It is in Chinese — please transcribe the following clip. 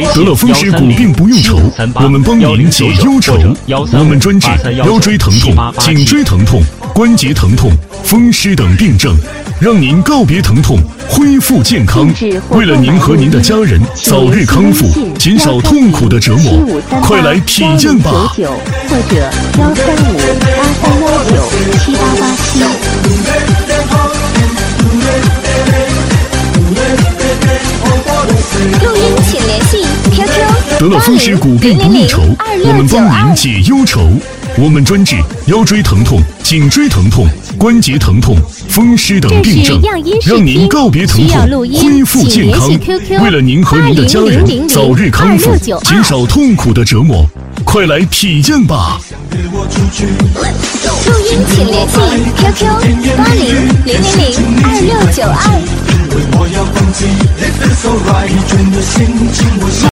得了风湿骨病不用愁，我们帮您解忧愁。我们专治腰椎疼痛、颈椎疼痛、关节疼痛、风湿等病症，让您告别疼痛，恢复健康。为了您和您的家人早日康复，减少痛苦的折磨，快来体验吧！ 或者13583197887。 录音请联系 QQ。 得了风湿骨病不用愁，我们帮您解忧愁。我们专治腰椎疼痛、颈椎疼痛、关节疼痛、风湿等病症，让您告别疼痛，恢复健康。为了您和您的家人早日康复，减少痛苦的折磨，快来体验吧！ 录音请联系 QQ80000262。